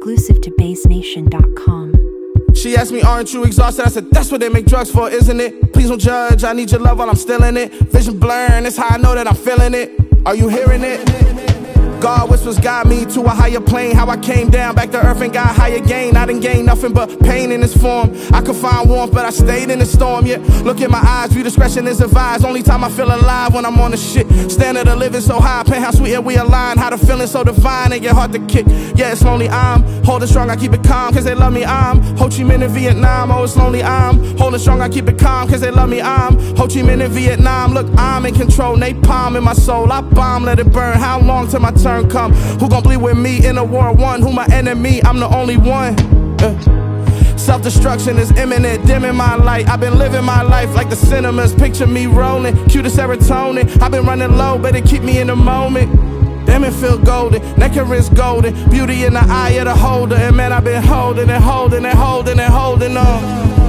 exclusive to BaseNation.com. She asked me, aren't you exhausted? I said, that's what they make drugs for, isn't it? Please don't judge, I need your love while I'm still in it. Vision blurring, that's how I know that I'm feeling it. Are you hearing it? God whispers guide me to a higher plane. How I came down back to earth and got higher gain. I didn't gain nothing but pain in this form. I could find warmth, but I stayed in the storm. Yeah, look in my eyes, view discretion is advised. Only time I feel alive when I'm on the shit. Standard of living so high, penthouse sweet and we align. How the feeling so divine and get hard to kick. Yeah, it's lonely, I'm holding strong, I keep it calm, cause they love me, I'm Ho Chi Minh in Vietnam. Oh, it's lonely, I'm holding strong, I keep it calm, cause they love me, I'm Ho Chi Minh in Vietnam. Look, I'm in control, napalm in my soul. I bomb, let it burn, how long till my turn come? Who gon' bleed with me in a war one? Who my enemy? I'm the only one. Self-destruction is imminent, dimming my light. I've been living my life like the cinemas. Picture me rolling, cue the serotonin. I've been running low, better keep me in the moment. Damn, it feel golden, nectar is golden. Beauty in the eye of the holder. And man, I've been holding and holding and holding and holding on.